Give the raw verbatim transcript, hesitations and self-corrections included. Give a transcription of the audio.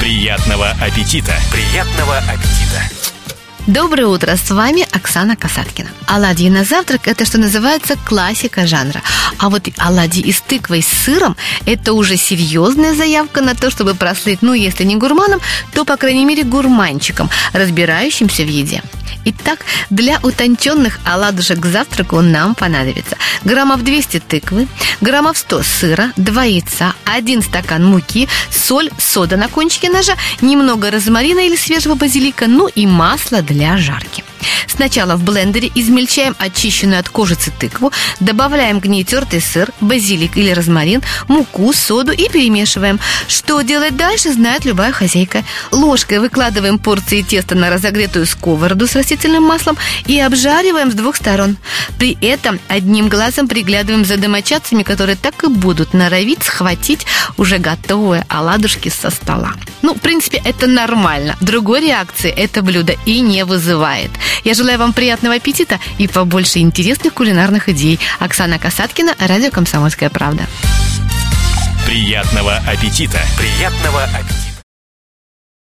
Приятного аппетита! Приятного аппетита! Доброе утро, с вами Оксана Касаткина. Оладьи на завтрак – это, что называется, классика жанра. А вот оладьи из тыквы с сыром – это уже серьезная заявка на то, чтобы прослыть, ну, если не гурманом, то, по крайней мере, гурманчиком, разбирающимся в еде. Итак, для утонченных оладушек к завтраку нам понадобится граммов двести тыквы, граммов сто сыра, два яйца, один стакан муки, соль, сода на кончике ножа, немного розмарина или свежего базилика, ну и масло для жарки. Сначала в блендере измельчаем очищенную от кожицы тыкву, добавляем к ней тертый сыр, базилик или розмарин, муку, соду и перемешиваем. Что делать дальше, знает любая хозяйка. Ложкой выкладываем порции теста на разогретую сковороду с растительным маслом и обжариваем с двух сторон. При этом одним глазом приглядываем за домочадцами, которые так и будут норовить схватить уже готовые оладушки со стола. Ну, в принципе, это нормально. Другой реакции это блюдо и не вызывает. Я желаю вам приятного аппетита и побольше интересных кулинарных идей. Оксана Касаткина, радио «Комсомольская правда». Приятного аппетита! Приятного аппетита!